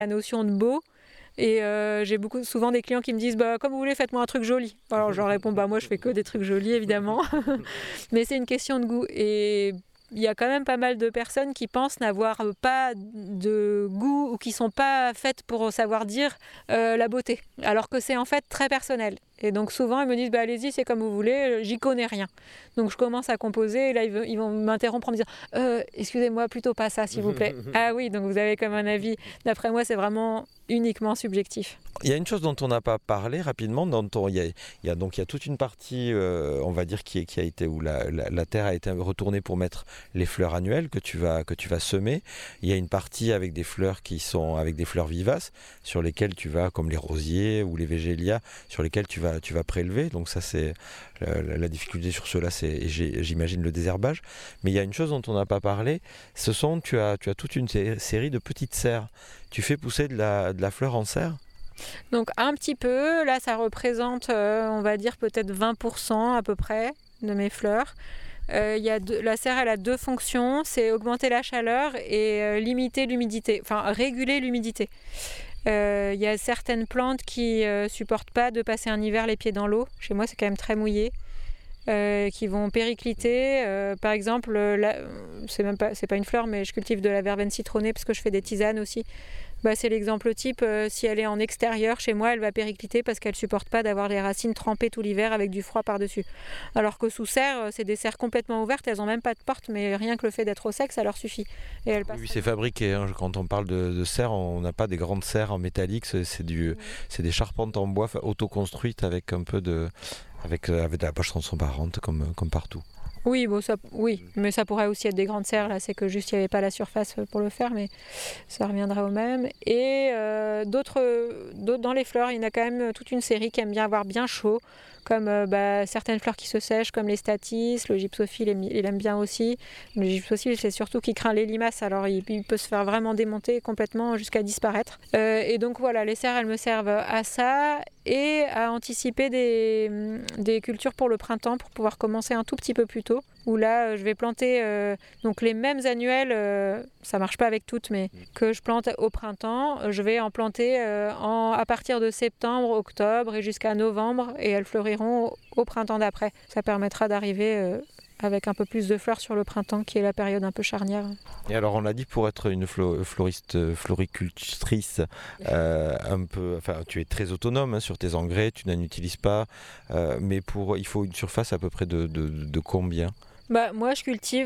La notion de beau. Et j'ai souvent des clients qui me disent comme vous voulez, faites-moi un truc joli. Alors je leur réponds moi je fais que des trucs jolis évidemment, mais c'est une question de goût. Et il y a quand même pas mal de personnes qui pensent n'avoir pas de goût ou qui sont pas faites pour savoir dire la beauté, alors que c'est en fait très personnel. Et donc souvent ils me disent allez-y, c'est comme vous voulez, j'y connais rien. Donc je commence à composer et là ils vont m'interrompre en me disant excusez-moi, plutôt pas ça s'il vous plaît. Ah oui, donc vous avez comme un avis. D'après moi c'est vraiment uniquement subjectif. Il y a une chose dont on n'a pas parlé rapidement, il y a toute une partie, on va dire, qui a été, où la terre a été retournée pour mettre les fleurs annuelles que tu vas semer. Il y a une partie avec des fleurs qui sont avec des fleurs vivaces, sur lesquelles tu vas, comme les rosiers ou les végélias, sur lesquels tu vas prélever. Donc ça c'est la difficulté sur cela, c'est j'imagine le désherbage. Mais il y a une chose dont on n'a pas parlé, tu as toute une série de petites serres. Tu fais pousser de la fleur en serre? Donc un petit peu, là ça représente on va dire peut-être 20% à peu près de mes fleurs. La serre elle a deux fonctions, c'est augmenter la chaleur et limiter l'humidité, enfin réguler l'humidité. Il y a certaines plantes qui supportent pas de passer un hiver les pieds dans l'eau, chez moi c'est quand même très mouillé. Qui vont péricliter. Par exemple, c'est pas une fleur, mais je cultive de la verveine citronnée parce que je fais des tisanes aussi. C'est l'exemple type. Si elle est en extérieur, chez moi, elle va péricliter parce qu'elle supporte pas d'avoir les racines trempées tout l'hiver avec du froid par-dessus. Alors que sous serre, c'est des serres complètement ouvertes, elles ont même pas de porte, mais rien que le fait d'être au sec, ça leur suffit. Et elles oui, c'est fabriqué. Hein. Quand on parle de serre, on n'a pas des grandes serres en métallique, c'est des charpentes en bois autoconstruites avec un peu avec de la poche transparente comme partout. Oui, mais ça pourrait aussi être des grandes serres, là c'est que juste il n'y avait pas la surface pour le faire, mais ça reviendra au même. Et d'autres dans les fleurs, il y en a quand même toute une série qui aime bien avoir bien chaud, comme certaines fleurs qui se sèchent, comme les statices, le gypsophile, il aime bien aussi. Le gypsophile, c'est surtout qu'il craint les limaces, alors il peut se faire vraiment démonter complètement jusqu'à disparaître. Et donc voilà, les serres, elles me servent à ça et à anticiper des cultures pour le printemps, pour pouvoir commencer un tout petit peu plus tôt. Où là, je vais planter donc les mêmes annuelles, ça marche pas avec toutes, mais que je plante au printemps. Je vais en planter à partir de septembre, octobre et jusqu'à novembre, et elles fleuriront au printemps d'après. Ça permettra d'arriver avec un peu plus de fleurs sur le printemps, qui est la période un peu charnière. Et alors on l'a dit, pour être une floricultrice, tu es très autonome sur tes engrais, tu n'en utilises pas, mais il faut une surface à peu près de combien ? Moi je cultive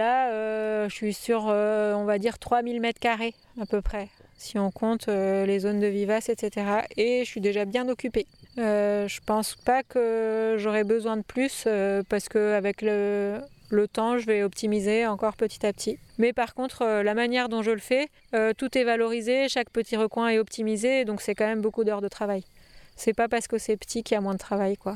je suis sur on va dire 3000 m² à peu près, si on compte les zones de vivaces, etc. Et je suis déjà bien occupée. Je pense pas que j'aurai besoin de plus parce qu'avec le temps, je vais optimiser encore petit à petit. Mais par contre, la manière dont je le fais, tout est valorisé, chaque petit recoin est optimisé, donc c'est quand même beaucoup d'heures de travail. C'est pas parce que c'est petit qu'il y a moins de travail, quoi.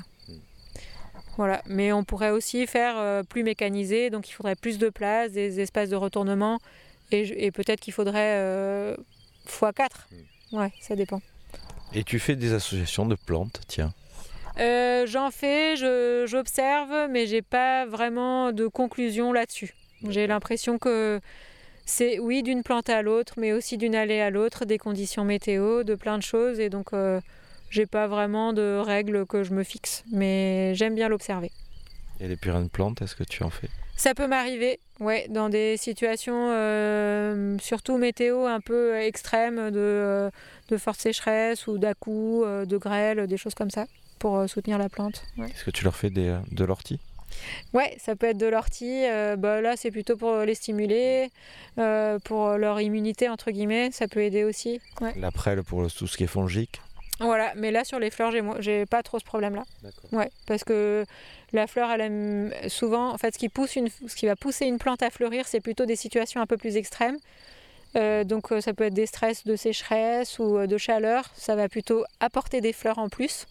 Voilà. Mais on pourrait aussi faire plus mécanisé, donc il faudrait plus de place, des espaces de retournement, et peut-être qu'il faudrait x4. Ouais, ça dépend. Et tu fais des associations de plantes, tiens? J'en fais, j'observe, mais j'ai pas vraiment de conclusion là-dessus. J'ai l'impression que c'est oui d'une plante à l'autre, mais aussi d'une allée à l'autre, des conditions météo, de plein de choses, et donc j'ai pas vraiment de règles que je me fixe, mais j'aime bien l'observer. Et les purins de plantes, est-ce que tu en fais? Ça peut m'arriver, ouais, dans des situations surtout météo un peu extrêmes de forte sécheresse ou d'à-coups, de grêle, des choses comme ça, pour soutenir la plante. Ouais. Est-ce que tu leur fais de l'ortie? Ouais, ça peut être de l'ortie. Là, c'est plutôt pour les stimuler, pour leur immunité, entre guillemets, ça peut aider aussi. Ouais. La prêle pour tout ce qui est fongique? Voilà, mais là sur les fleurs, j'ai pas trop ce problème-là. D'accord. Ouais, parce que la fleur, elle aime souvent, en fait, ce qui va pousser une plante à fleurir, c'est plutôt des situations un peu plus extrêmes. Donc ça peut être des stress de sécheresse ou de chaleur, ça va plutôt apporter des fleurs en plus.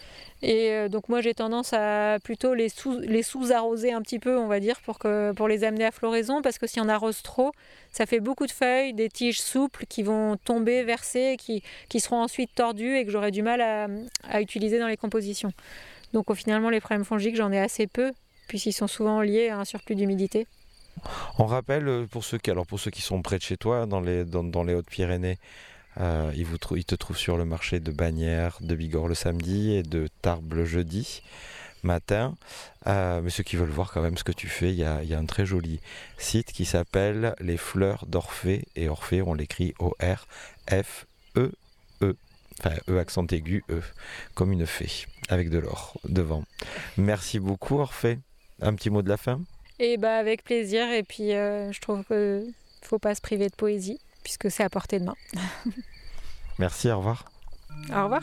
Et donc moi j'ai tendance à plutôt les sous-arroser un petit peu, on va dire, pour les amener à floraison, parce que si on arrose trop, ça fait beaucoup de feuilles, des tiges souples qui vont tomber, verser, qui seront ensuite tordues et que j'aurai du mal à utiliser dans les compositions. Donc finalement les problèmes fongiques, j'en ai assez peu, puisqu'ils sont souvent liés à un surplus d'humidité. On rappelle pour ceux qui sont près de chez toi, dans les Hautes-Pyrénées, Il te trouve sur le marché de Bagnères, de Bigorre le samedi et de Tarbes le jeudi matin. Mais ceux qui veulent voir quand même ce que tu fais, il y a un très joli site qui s'appelle Les Fleurs d'Orphée. Et Orphée, on l'écrit O-R-F-E-E. Enfin, E accent aigu, E, comme une fée, avec de l'or devant. Merci beaucoup Orphée. Un petit mot de la fin? Et avec plaisir. Et puis je trouve qu'il ne faut pas se priver de poésie, puisque c'est à portée de main. Merci, au revoir. Au revoir.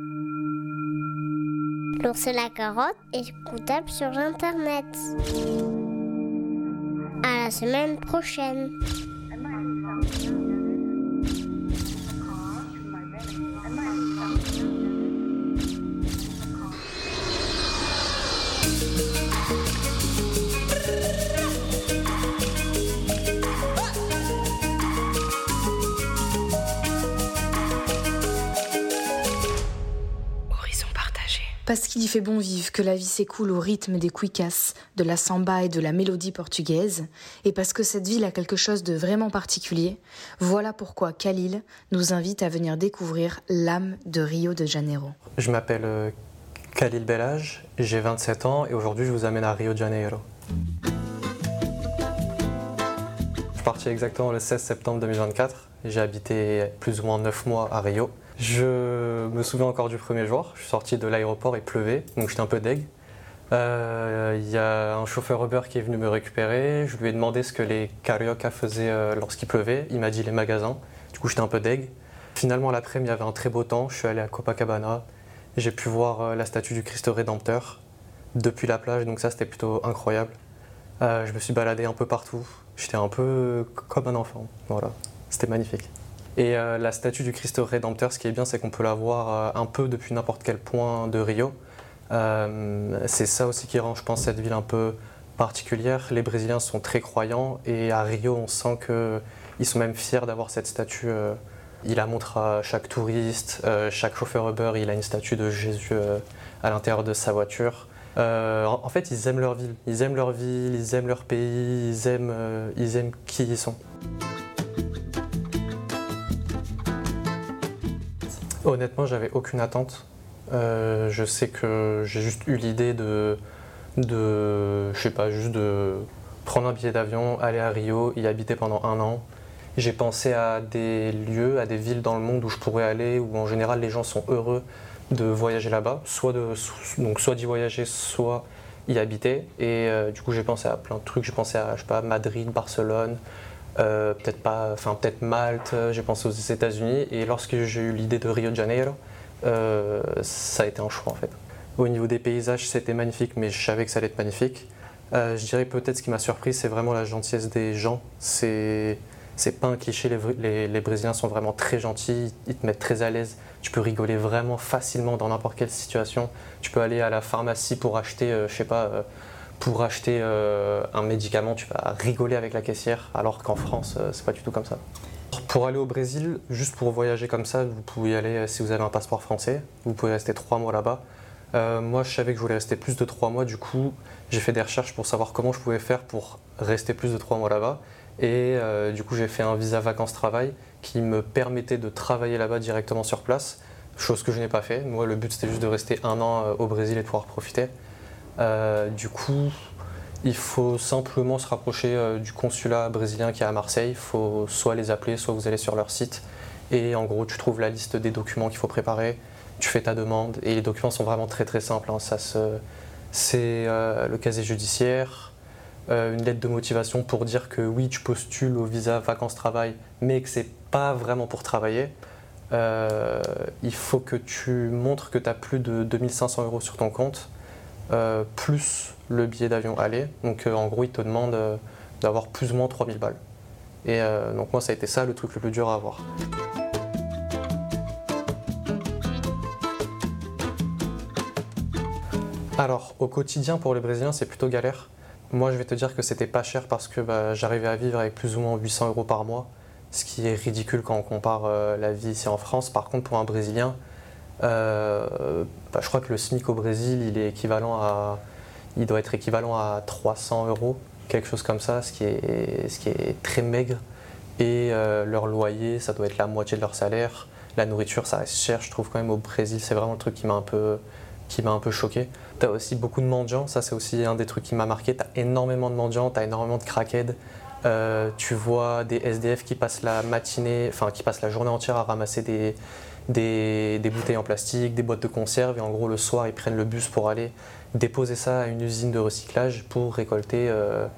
L'ours et la carotte est écoutable sur Internet. À la semaine prochaine. Parce qu'il y fait bon vivre, que la vie s'écoule au rythme des cuicas, de la samba et de la mélodie portugaise, et parce que cette ville a quelque chose de vraiment particulier, voilà pourquoi Khalil nous invite à venir découvrir l'âme de Rio de Janeiro. Je m'appelle Khalil Bellage, j'ai 27 ans et aujourd'hui je vous amène à Rio de Janeiro. Je suis parti exactement le 16 septembre 2024, j'ai habité plus ou moins 9 mois à Rio. Je me souviens encore du premier jour, je suis sorti de l'aéroport, il pleuvait, donc j'étais un peu deg. Il y a un chauffeur Uber qui est venu me récupérer, je lui ai demandé ce que les carioca faisaient lorsqu'il pleuvait, il m'a dit les magasins, du coup j'étais un peu deg. Finalement l'après-midi il y avait un très beau temps, je suis allé à Copacabana, j'ai pu voir la statue du Christ Rédempteur depuis la plage, donc ça c'était plutôt incroyable. Je me suis baladé un peu partout, j'étais un peu comme un enfant, voilà, c'était magnifique. Et la statue du Christ Rédempteur, ce qui est bien, c'est qu'on peut la voir un peu depuis n'importe quel point de Rio. C'est ça aussi qui rend, je pense, cette ville un peu particulière. Les Brésiliens sont très croyants et à Rio, on sent qu'ils sont même fiers d'avoir cette statue. Ils la montrent à chaque touriste, chaque chauffeur Uber, il a une statue de Jésus à l'intérieur de sa voiture. En fait, ils aiment leur ville, ils aiment leur ville, ils aiment leur pays, ils aiment qui ils sont. Honnêtement, j'avais aucune attente. Je sais que j'ai juste eu l'idée juste de prendre un billet d'avion, aller à Rio, y habiter pendant 1 an. J'ai pensé à des lieux, à des villes dans le monde où je pourrais aller, où en général les gens sont heureux de voyager là-bas, soit d'y voyager, soit y habiter. Et du coup, j'ai pensé à plein de trucs. J'ai pensé à, Madrid, Barcelone. Peut-être Malte, j'ai pensé aux États-Unis et lorsque j'ai eu l'idée de Rio de Janeiro, ça a été un choix en fait. Au niveau des paysages, c'était magnifique, mais je savais que ça allait être magnifique. Je dirais peut-être ce qui m'a surpris, c'est vraiment la gentillesse des gens. C'est pas un cliché, les Brésiliens sont vraiment très gentils, ils te mettent très à l'aise. Tu peux rigoler vraiment facilement dans n'importe quelle situation. Tu peux aller à la pharmacie pour acheter, un médicament, tu vas rigoler avec la caissière, alors qu'en France, c'est pas du tout comme ça. Pour aller au Brésil, juste pour voyager comme ça, vous pouvez y aller si vous avez un passeport français, vous pouvez rester 3 mois là-bas. Moi, je savais que je voulais rester plus de 3 mois, du coup, j'ai fait des recherches pour savoir comment je pouvais faire pour rester plus de 3 mois là-bas. Et du coup, j'ai fait un visa vacances-travail qui me permettait de travailler là-bas directement sur place, chose que je n'ai pas fait. Moi, le but, c'était juste de rester 1 an au Brésil et de pouvoir profiter. Du coup, il faut simplement se rapprocher du consulat brésilien qui est à Marseille. Il faut soit les appeler, soit vous allez sur leur site. Et en gros, tu trouves la liste des documents qu'il faut préparer. Tu fais ta demande. Et les documents sont vraiment très très simples. C'est le casier judiciaire, une lettre de motivation pour dire que oui, tu postules au visa vacances-travail, mais que c'est pas vraiment pour travailler. Il faut que tu montres que tu as plus de 2500 € sur ton compte. Plus le billet d'avion aller. Donc en gros, ils te demandent d'avoir plus ou moins 3000 balles. Et donc moi, ça a été ça le truc le plus dur à avoir. Alors, au quotidien, pour les Brésiliens, c'est plutôt galère. Moi, je vais te dire que c'était pas cher parce que j'arrivais à vivre avec plus ou moins 800 € par mois, ce qui est ridicule quand on compare la vie ici en France. Par contre, pour un Brésilien, je crois que le SMIC au Brésil, il doit être équivalent à 300 €, quelque chose comme ça, ce qui est très maigre. et leur loyer, ça doit être la moitié de leur salaire. La nourriture, ça reste cher, je trouve quand même au Brésil, c'est vraiment le truc qui m'a un peu choqué. T'as aussi beaucoup de mendiants, ça c'est aussi un des trucs qui m'a marqué. T'as énormément de mendiants, t'as énormément de crackheads. Tu vois des SDF qui passent la journée entière à ramasser des bouteilles en plastique, des boîtes de conserve, et en gros le soir ils prennent le bus pour aller déposer ça à une usine de recyclage pour récolter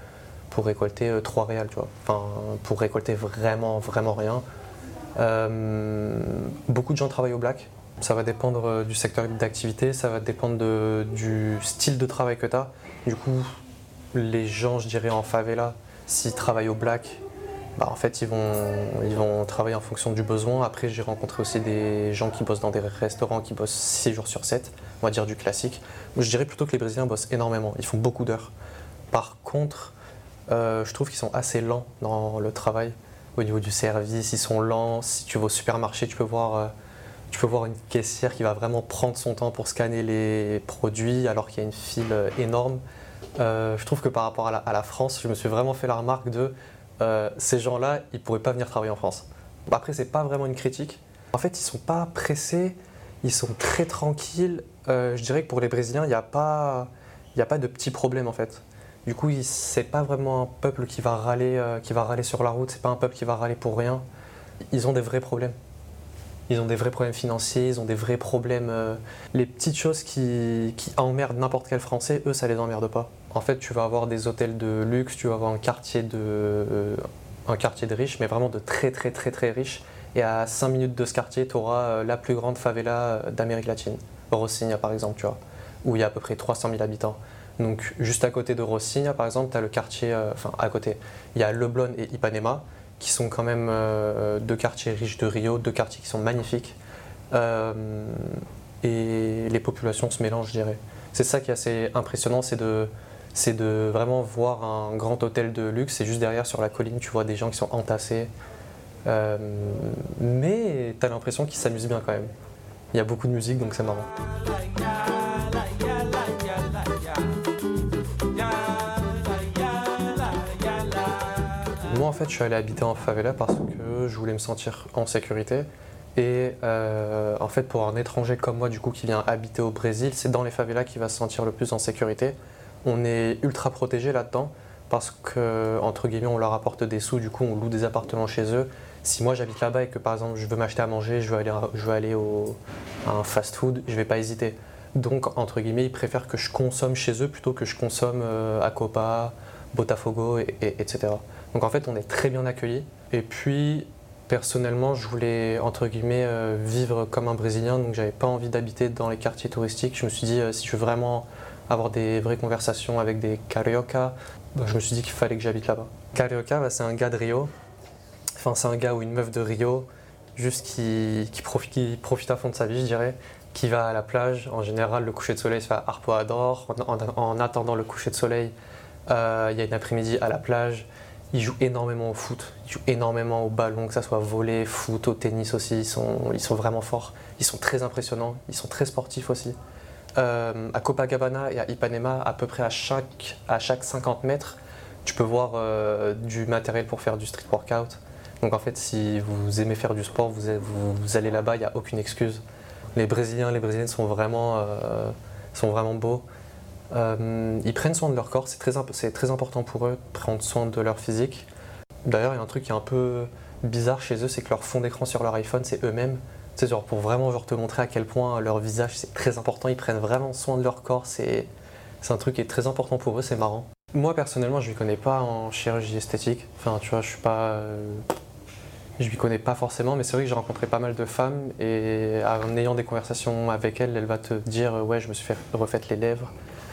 3 réals, tu vois. Enfin, pour récolter vraiment, vraiment rien. Beaucoup de gens travaillent au black. Ça va dépendre du secteur d'activité, ça va dépendre du style de travail que tu as. Du coup, les gens, je dirais, en favela, s'ils travaillent au black, en fait, ils vont travailler en fonction du besoin. Après, j'ai rencontré aussi des gens qui bossent dans des restaurants, qui bossent 6 jours sur 7, on va dire du classique. Moi, je dirais plutôt que les Brésiliens bossent énormément, ils font beaucoup d'heures. Par contre, je trouve qu'ils sont assez lents dans le travail. Au niveau du service, ils sont lents. Si tu vas au supermarché, tu peux voir une caissière qui va vraiment prendre son temps pour scanner les produits alors qu'il y a une file énorme. Je trouve que par rapport à la France, je me suis vraiment fait la remarque de ces gens-là, ils ne pourraient pas venir travailler en France. Après, c'est pas vraiment une critique. En fait, ils sont pas pressés, ils sont très tranquilles. Je dirais que pour les Brésiliens, il n'y a pas de petits problèmes en fait. Du coup, c'est pas vraiment un peuple qui va râler sur la route, c'est pas un peuple qui va râler pour rien. Ils ont des vrais problèmes. Ils ont des vrais problèmes financiers, ils ont des vrais problèmes. Les petites choses qui emmerdent n'importe quel Français, eux, ça les emmerde pas. En fait, tu vas avoir des hôtels de luxe, tu vas avoir un quartier de riches, mais vraiment de très très très très riches. Et à 5 minutes de ce quartier, tu auras la plus grande favela d'Amérique latine. Rocinha, par exemple, tu vois, où il y a à peu près 300 000 habitants. Donc, juste à côté de Rocinha, par exemple, tu as le quartier, à côté, il y a Leblon et Ipanema, qui sont quand même 2 quartiers riches de Rio, 2 quartiers qui sont magnifiques. Et les populations se mélangent, je dirais. C'est ça qui est assez impressionnant, c'est de vraiment voir un grand hôtel de luxe, et juste derrière, sur la colline, tu vois des gens qui sont entassés. Mais tu as l'impression qu'ils s'amusent bien quand même. Il y a beaucoup de musique, donc c'est marrant. Moi, en fait, je suis allé habiter en favela parce que je voulais me sentir en sécurité. Et en fait, pour un étranger comme moi, du coup, qui vient habiter au Brésil, c'est dans les favelas qu'il va se sentir le plus en sécurité. On est ultra protégé là-dedans parce que, entre guillemets, on leur apporte des sous, du coup, on loue des appartements chez eux. Si moi j'habite là-bas et que par exemple je veux m'acheter à manger, je veux aller à un fast-food, je vais pas hésiter. Donc, entre guillemets, ils préfèrent que je consomme chez eux plutôt que je consomme à Copa, Botafogo, etc. Donc en fait, on est très bien accueillis. Et puis, personnellement, je voulais, entre guillemets, vivre comme un Brésilien, donc j'avais pas envie d'habiter dans les quartiers touristiques. Je me suis dit, si je veux vraiment avoir des vraies conversations avec des carioca, je me suis dit qu'il fallait que j'habite là-bas. Carioca, c'est un gars de Rio. Enfin, c'est un gars ou une meuf de Rio, juste qui profite à fond de sa vie, je dirais, qui va à la plage. En général, le coucher de soleil se fait à Arpoador. En attendant le coucher de soleil, il y a une après-midi à la plage. Ils jouent énormément au foot, ils jouent énormément au ballon, que ça soit volley, foot, au tennis aussi. Ils sont vraiment forts, ils sont très impressionnants, ils sont très sportifs aussi. À Copacabana et à Ipanema, à peu près à chaque 50 mètres, tu peux voir du matériel pour faire du street workout. Donc en fait, si vous aimez faire du sport, vous allez là-bas, il n'y a aucune excuse. Les Brésiliens, les Brésiliennes sont vraiment beaux. Ils prennent soin de leur corps, c'est très important pour eux de prendre soin de leur physique. D'ailleurs, il y a un truc qui est un peu bizarre chez eux, c'est que leur fond d'écran sur leur iPhone, c'est eux-mêmes. C'est genre pour vraiment te montrer à quel point leur visage, c'est très important. Ils prennent vraiment soin de leur corps, c'est un truc qui est très important pour eux, c'est marrant. Moi, personnellement, je ne m'y connais pas en chirurgie esthétique. Enfin, tu vois, je m'y connais pas forcément, mais c'est vrai que j'ai rencontré pas mal de femmes et en ayant des conversations avec elles, elle va te dire ouais, je me suis fait refaire les lèvres.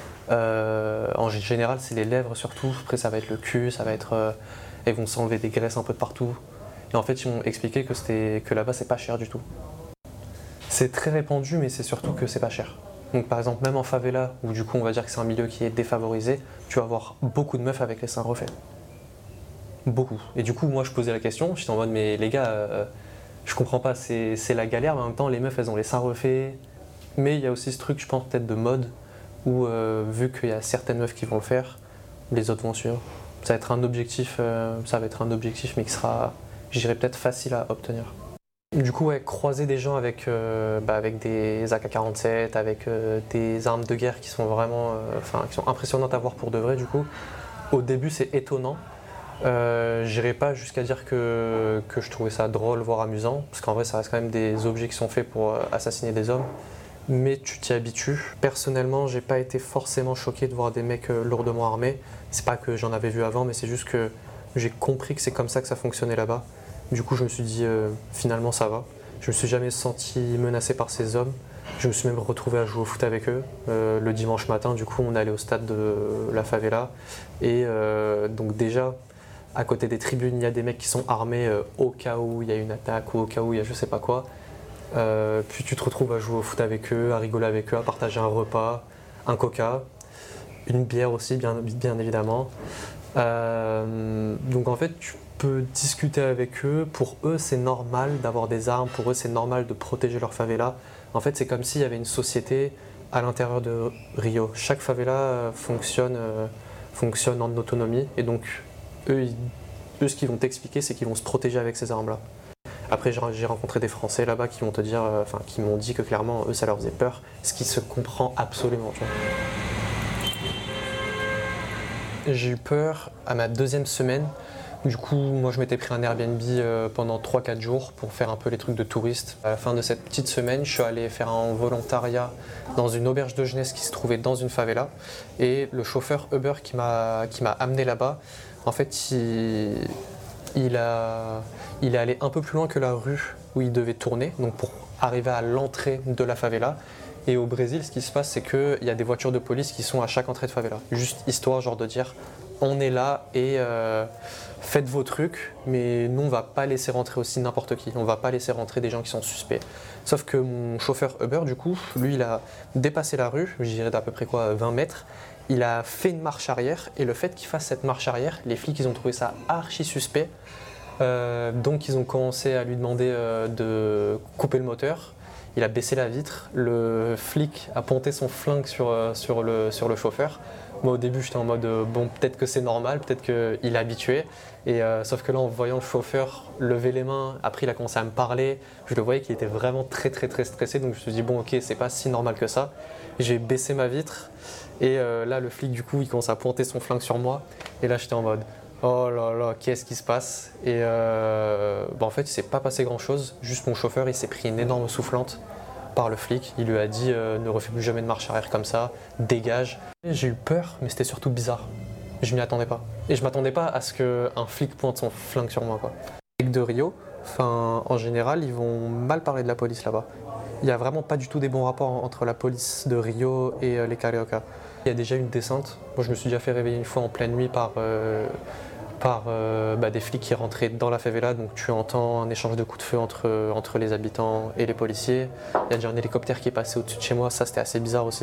En général, c'est les lèvres surtout. Après, ça va être le cul, ça va être. Elles vont s'enlever des graisses un peu de partout. Et en fait, ils m'ont expliqué que là-bas, c'est pas cher du tout. C'est très répandu, mais c'est surtout que c'est pas cher. Donc, par exemple, même en favela, où du coup, on va dire que c'est un milieu qui est défavorisé, tu vas avoir beaucoup de meufs avec les seins refaits. Beaucoup. Et du coup, moi, je posais la question, j'étais en mode, mais les gars, je comprends pas, c'est la galère, mais en même temps, les meufs, elles ont les seins refaits. Mais il y a aussi ce truc, je pense, peut-être de mode, où vu qu'il y a certaines meufs qui vont le faire, les autres vont suivre. Ça va être un objectif, mais je dirais peut-être facile à obtenir. Du coup, ouais, croiser des gens avec des AK-47, avec des armes de guerre qui sont vraiment qui sont impressionnantes à voir pour de vrai, du coup, au début c'est étonnant. J'irai pas jusqu'à dire que je trouvais ça drôle, voire amusant, parce qu'en vrai ça reste quand même des objets qui sont faits pour assassiner des hommes, mais tu t'y habitues. Personnellement, j'ai pas été forcément choqué de voir des mecs lourdement armés. C'est pas que j'en avais vu avant, mais c'est juste que j'ai compris que c'est comme ça que ça fonctionnait là-bas. Du coup, je me suis dit, finalement, ça va. Je me suis jamais senti menacé par ces hommes. Je me suis même retrouvé à jouer au foot avec eux. Le dimanche matin, du coup, on allait au stade de la favela. Et donc déjà, à côté des tribunes, il y a des mecs qui sont armés au cas où il y a une attaque ou au cas où il y a je sais pas quoi. Puis tu te retrouves à jouer au foot avec eux, à rigoler avec eux, à partager un repas, un coca, une bière aussi, bien évidemment. Donc en fait, tu peux discuter avec eux. Pour eux, c'est normal d'avoir des armes. Pour eux, c'est normal de protéger leur favela. En fait, c'est comme s'il y avait une société à l'intérieur de Rio. Chaque favela fonctionne en autonomie. Et donc, eux, ce qu'ils vont t'expliquer, c'est qu'ils vont se protéger avec ces armes-là. Après, j'ai rencontré des Français là-bas qui vont te dire, qui m'ont dit que clairement, eux, ça leur faisait peur. Ce qui se comprend absolument. Tu vois. J'ai eu peur à ma 2e semaine. Du coup, moi je m'étais pris un Airbnb pendant 3-4 jours pour faire un peu les trucs de touriste. À la fin de cette petite semaine, je suis allé faire un volontariat dans une auberge de jeunesse qui se trouvait dans une favela. Et le chauffeur Uber qui m'a amené là-bas, en fait, il est allé un peu plus loin que la rue où il devait tourner, donc pour arriver à l'entrée de la favela. Et au Brésil, ce qui se passe, c'est qu'il y a des voitures de police qui sont à chaque entrée de favela. Juste histoire genre de dire, on est là et faites vos trucs, mais nous on va pas laisser rentrer aussi n'importe qui. On va pas laisser rentrer des gens qui sont suspects. Sauf que mon chauffeur Uber, du coup, lui il a dépassé la rue, je dirais d'à peu près 20 mètres. Il a fait une marche arrière et le fait qu'il fasse cette marche arrière, les flics ils ont trouvé ça archi suspect. Donc ils ont commencé à lui demander de couper le moteur. Il a baissé la vitre, le flic a pointé son flingue sur le chauffeur. Moi au début j'étais en mode bon peut-être que c'est normal, peut-être qu'il est habitué. Et sauf que là en voyant le chauffeur lever les mains, après il a commencé à me parler, je le voyais qu'il était vraiment très stressé, donc je me suis dit bon ok c'est pas si normal que ça. J'ai baissé ma vitre et là le flic du coup il commence à pointer son flingue sur moi et là j'étais en mode oh là là, qu'est-ce qui se passe? Et en fait, il s'est pas passé grand-chose. Juste mon chauffeur, il s'est pris une énorme soufflante par le flic. Il lui a dit ne refais plus jamais de marche arrière comme ça, dégage. J'ai eu peur, mais c'était surtout bizarre. Je m'y attendais pas. Et je m'attendais pas à ce qu'un flic pointe son flingue sur moi, quoi. Les flics de Rio, en général, ils vont mal parler de la police là-bas. Il n'y a vraiment pas du tout des bons rapports entre la police de Rio et les Carioca. Il y a déjà une descente. Moi, je me suis déjà fait réveiller une fois en pleine nuit par des flics qui rentraient dans la favela, donc tu entends un échange de coups de feu entre les habitants et les policiers. Il y a déjà un hélicoptère qui est passé au-dessus de chez moi, ça c'était assez bizarre aussi.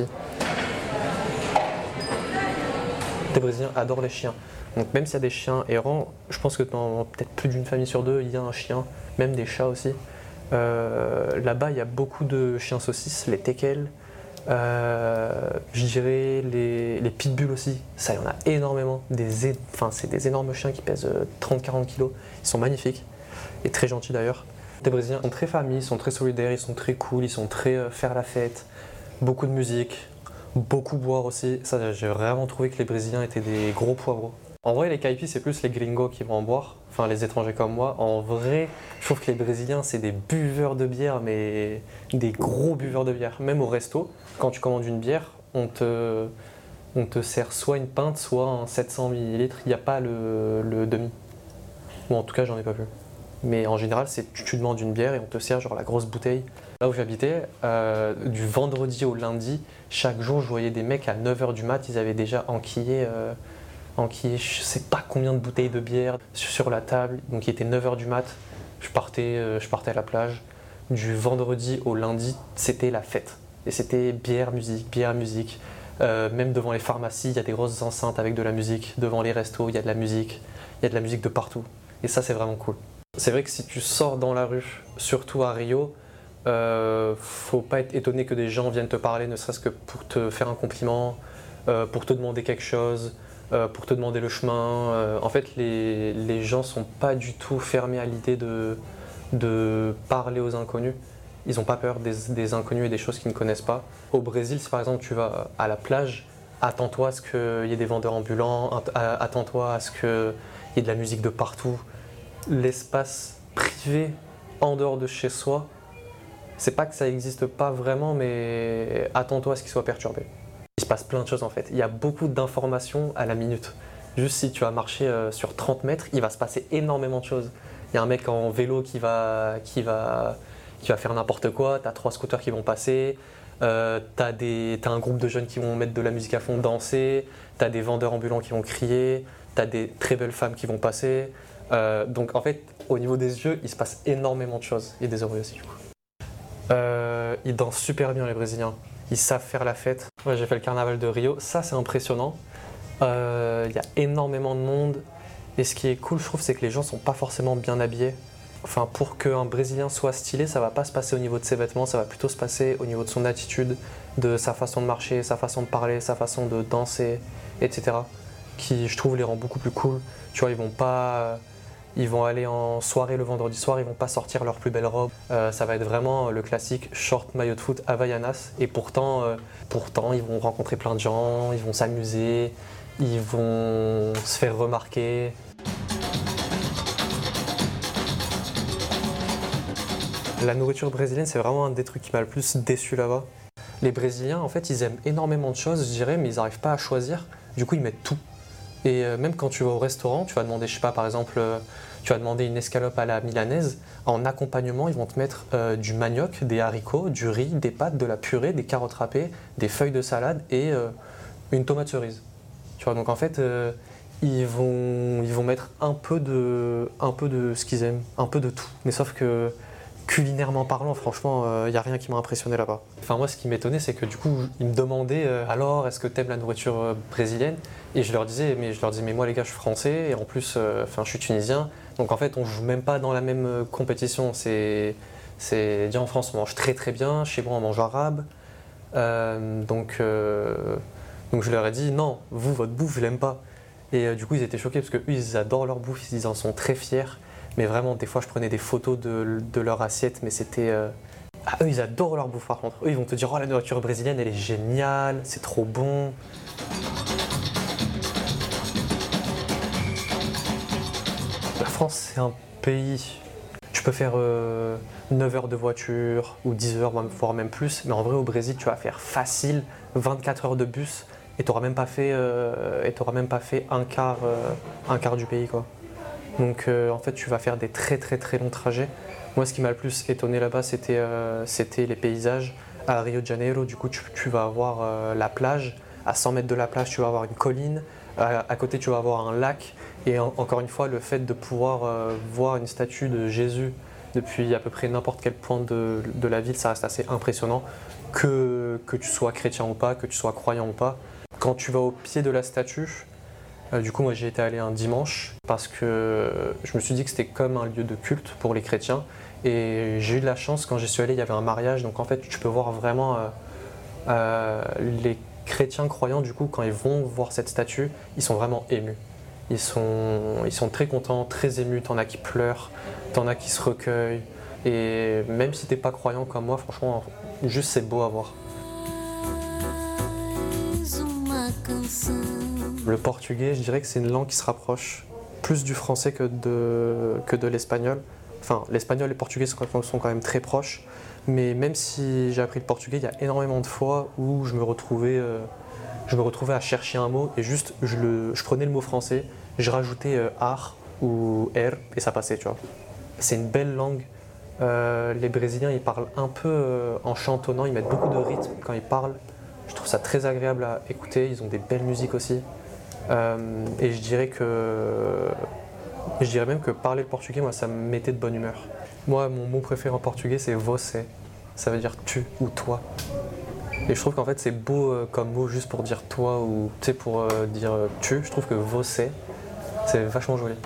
Les Brésiliens adorent les chiens, donc même s'il y a des chiens errants, je pense que dans peut-être plus d'une famille sur 2, il y a un chien, même des chats aussi. Là-bas il y a beaucoup de chiens saucisses, les teckels. Je dirais les pitbulls aussi, ça il y en a énormément, c'est des énormes chiens qui pèsent 30-40 kg, ils sont magnifiques et très gentils d'ailleurs. Les Brésiliens sont très familles, ils sont très solidaires, ils sont très cool, ils sont très faire la fête, beaucoup de musique, beaucoup boire aussi, ça j'ai vraiment trouvé que les Brésiliens étaient des gros poivreaux. En vrai les caipis c'est plus les gringos qui vont en boire, enfin les étrangers comme moi. En vrai je trouve que les Brésiliens c'est des buveurs de bière, mais des gros buveurs de bière. Même au resto, quand tu commandes une bière, on te sert soit une pinte, soit un 700 ml, il n'y a pas le demi. Bon en tout cas j'en ai pas vu. Mais en général tu demandes une bière et on te sert genre la grosse bouteille. Là où j'habitais, du vendredi au lundi, chaque jour je voyais des mecs à 9h du mat, ils avaient déjà enquillé je sais pas combien de bouteilles de bière sur la table, donc il était 9h du mat, je partais à la plage. Du vendredi au lundi, c'était la fête. Et c'était bière, musique. Même devant les pharmacies, il y a des grosses enceintes avec de la musique. Devant les restos, il y a de la musique. Il y a de la musique de partout. Et ça, c'est vraiment cool. C'est vrai que si tu sors dans la rue, surtout à Rio, faut pas être étonné que des gens viennent te parler, ne serait-ce que pour te faire un compliment, pour te demander quelque chose. pour te demander le chemin. En fait, les gens sont pas du tout fermés à l'idée de parler aux inconnus. Ils n'ont pas peur des inconnus et des choses qu'ils ne connaissent pas. Au Brésil, si par exemple tu vas à la plage, attends-toi à ce qu'il y ait des vendeurs ambulants, attends-toi à ce qu'il y ait de la musique de partout. L'espace privé en dehors de chez soi, c'est pas que ça n'existe pas vraiment, mais attends-toi à ce qu'il soit perturbé. Il se passe plein de choses en fait. Il y a beaucoup d'informations à la minute. Juste si tu vas marcher sur 30 mètres, il va se passer énormément de choses. Il y a un mec en vélo qui va faire n'importe quoi, t'as 3 scooters qui vont passer, t'as un groupe de jeunes qui vont mettre de la musique à fond, danser, t'as des vendeurs ambulants qui vont crier, t'as des très belles femmes qui vont passer. Donc en fait, au niveau des yeux, il se passe énormément de choses, et des oreilles aussi du coup. Ils dansent super bien les Brésiliens, ils savent faire la fête. Ouais, j'ai fait le carnaval de Rio, ça c'est impressionnant. Il y a énormément de monde, et ce qui est cool je trouve c'est que les gens sont pas forcément bien habillés. Enfin, pour qu'un Brésilien soit stylé, ça va pas se passer au niveau de ses vêtements, ça va plutôt se passer au niveau de son attitude, de sa façon de marcher, sa façon de parler, sa façon de danser, etc. Qui, je trouve, les rend beaucoup plus cool. Tu vois, ils vont aller en soirée le vendredi soir, ils vont pas sortir leur plus belle robe. Ça va être vraiment le classique short maillot de foot Havaianas. Et pourtant, ils vont rencontrer plein de gens, ils vont s'amuser, ils vont se faire remarquer. La nourriture brésilienne, c'est vraiment un des trucs qui m'a le plus déçu là-bas. Les Brésiliens, en fait, ils aiment énormément de choses, je dirais, mais ils n'arrivent pas à choisir. Du coup, ils mettent tout. Et même quand tu vas au restaurant, tu vas demander, je sais pas, par exemple, tu vas demander une escalope à la milanaise. En accompagnement, ils vont te mettre du manioc, des haricots, du riz, des pâtes, de la purée, des carottes râpées, des feuilles de salade et une tomate cerise. Tu vois, donc en fait, ils vont mettre un peu de ce qu'ils aiment, un peu de tout. Mais sauf que culinairement parlant, franchement, il n'y a rien qui m'a impressionné là-bas. Enfin, moi, ce qui m'étonnait, c'est que du coup, ils me demandaient alors, est-ce que t'aimes la nourriture brésilienne? Et je leur disais, mais moi, les gars, je suis français et en plus, je suis tunisien. Donc en fait, on joue même pas dans la même compétition. C'est déjà en France, on mange très très bien. Chez moi, on mange arabe. Donc je leur ai dit non, vous, votre bouffe, je l'aime pas. Et du coup, ils étaient choqués parce que eux, ils adorent leur bouffe, ils en sont très fiers. Mais vraiment, des fois, je prenais des photos de leur assiette, mais c'était... Ah, eux, ils adorent leur bouffe, par contre. Eux, ils vont te dire « Oh, la nourriture brésilienne, elle est géniale, c'est trop bon. » La France, c'est un pays... Tu peux faire 9 heures de voiture, ou 10 heures, voire même plus. Mais en vrai, au Brésil, tu vas faire facile 24 heures de bus, et tu n'auras même pas fait un quart du pays, quoi. Donc en fait tu vas faire des très très très longs trajets. Moi ce qui m'a le plus étonné là-bas c'était les paysages. À Rio de Janeiro du coup tu vas avoir la plage. À 100 mètres de la plage tu vas avoir une colline. À côté tu vas avoir un lac. Et encore une fois le fait de pouvoir voir une statue de Jésus depuis à peu près n'importe quel point de la ville, ça reste assez impressionnant. Que tu sois chrétien ou pas, que tu sois croyant ou pas. Quand tu vas au pied de la statue, du coup, moi, j'y étais allé un dimanche parce que je me suis dit que c'était comme un lieu de culte pour les chrétiens. Et j'ai eu de la chance, quand j'y suis allé, il y avait un mariage. Donc en fait, tu peux voir vraiment les chrétiens croyants, du coup, quand ils vont voir cette statue, ils sont vraiment émus. Ils sont très contents, très émus. T'en as qui pleurent, t'en as qui se recueillent. Et même si t'es pas croyant comme moi, franchement, juste c'est beau à voir. Le portugais, je dirais que c'est une langue qui se rapproche plus du français que de l'espagnol. Enfin, l'espagnol et le portugais sont quand même très proches. Mais même si j'ai appris le portugais, il y a énormément de fois où je me retrouvais à chercher un mot et juste je prenais le mot français, je rajoutais ar ou er et ça passait, tu vois. C'est une belle langue. Les Brésiliens, ils parlent un peu en chantonnant, ils mettent beaucoup de rythme quand ils parlent. Je trouve ça très agréable à écouter, ils ont des belles musiques aussi. Et je dirais même que parler le portugais, moi, ça me mettait de bonne humeur. Moi, mon mot préféré en portugais, c'est você. Ça veut dire tu ou toi. Et je trouve qu'en fait, c'est beau comme mot juste pour dire toi ou tu sais, pour dire tu. Je trouve que você, c'est vachement joli.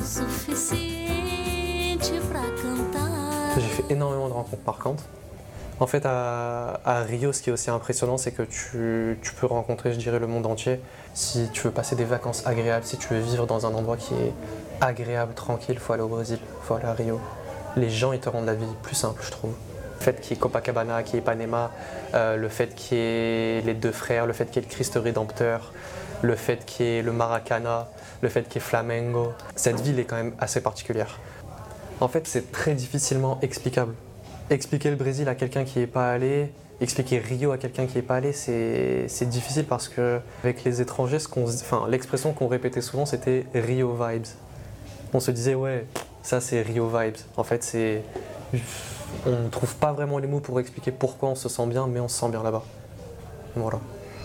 J'ai fait énormément de rencontres marquantes. En fait, à Rio, ce qui est aussi impressionnant, c'est que tu peux rencontrer, je dirais, le monde entier. Si tu veux passer des vacances agréables, si tu veux vivre dans un endroit qui est agréable, tranquille, il faut aller au Brésil, il faut aller à Rio. Les gens, ils te rendent la vie plus simple, je trouve. Le fait qu'il y ait Copacabana, qu'il y ait Ipanema, le fait qu'il y ait les deux frères, le fait qu'il y ait le Christ Rédempteur, le fait qu'il y ait le Maracana, le fait qu'il y ait Flamengo. Cette ville est quand même assez particulière. En fait, c'est très difficilement explicable. Expliquer le Brésil à quelqu'un qui n'y est pas allé, expliquer Rio à quelqu'un qui n'y est pas allé, c'est difficile parce qu'avec les étrangers, l'expression qu'on répétait souvent, c'était Rio Vibes. On se disait, ouais, ça c'est Rio Vibes. En fait, on ne trouve pas vraiment les mots pour expliquer pourquoi on se sent bien, mais on se sent bien là-bas. Voilà.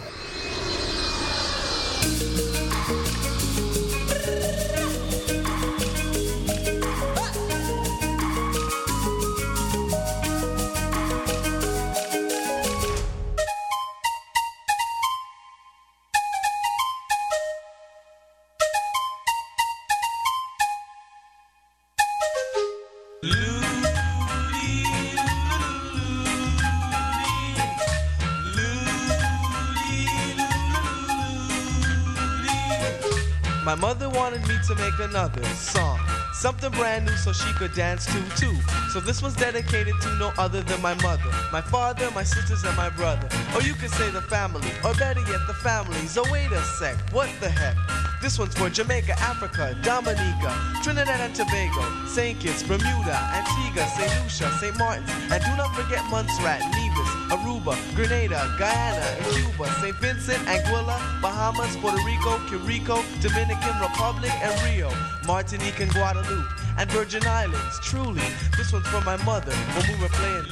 My mother wanted me to make another song, something brand new so she could dance to too. So this was dedicated to no other than my mother, my father, my sisters, and my brother. Or you could say the family, or better yet the families. Oh wait a sec, what the heck? This one's for Jamaica, Africa, Dominica, Trinidad and Tobago, St. Kitts, Bermuda, Antigua, St. Lucia, St. Martin's, and do not forget Montserrat, Nevis, Aruba, Grenada, Guyana, and Cuba, St. Vincent, Anguilla, Bahamas, Puerto Rico, Curico, Dominican Republic, and Rio, Martinique and Guadeloupe, and Virgin Islands. Truly, this one's for my mother when we were playing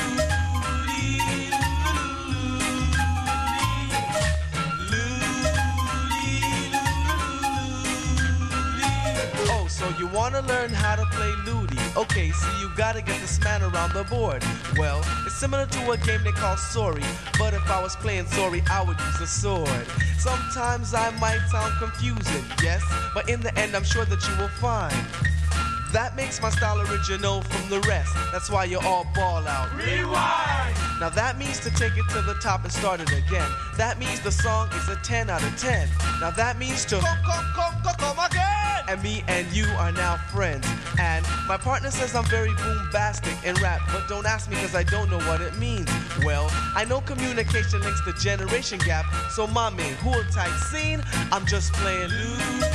So you wanna learn how to play Ludi? Okay, so you gotta get this man around the board. Well, it's similar to a game they call Sorry, but if I was playing Sorry, I would use a sword. Sometimes I might sound confusing, yes, but in the end I'm sure that you will find that makes my style original from the rest. That's why you all ball out. Rewind! Now that means to take it to the top and start it again. That means the song is a 10 out of 10. Now that means to come again! And me and you are now friends. And my partner says I'm very boombastic in rap, but don't ask me cause I don't know what it means. Well, I know communication links the generation gap, so mommy, who'll type scene? I'm just playing Ludi.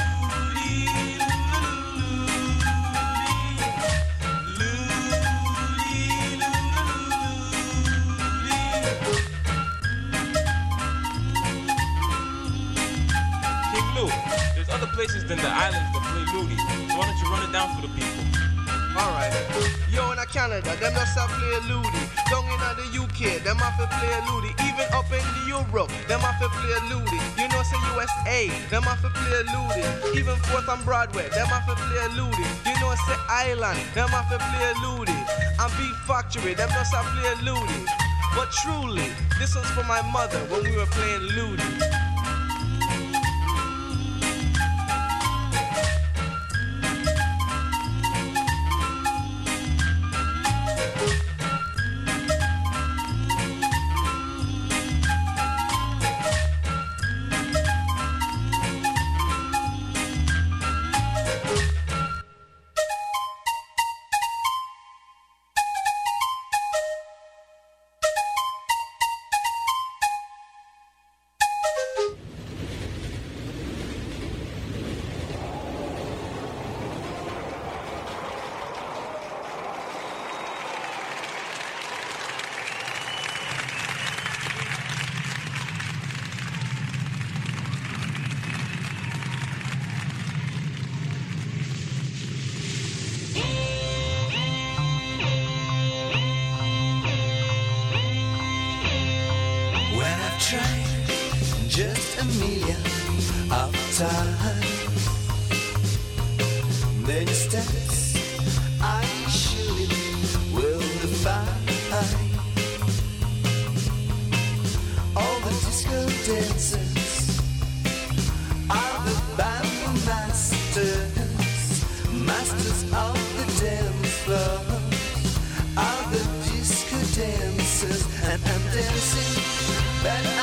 There's other places than the islands that play Ludi. So why don't you run it down for the people? Alright. Yo, in Canada, them just a play Ludi. Down in the UK, them have to play Ludi. Even up in the Europe, them have to play Ludi. You know, say USA, them have to play Ludi. Even Fourth and Broadway, them have to play Ludi. You know, say Island, them have to play Ludi. And Beat Factory, them just a play Ludi. But truly, this was for my mother when we were playing Ludi. Just a million of time. Many steps I surely will define. All the disco dancers are the band masters, masters of the dance floor, are the disco dancers. that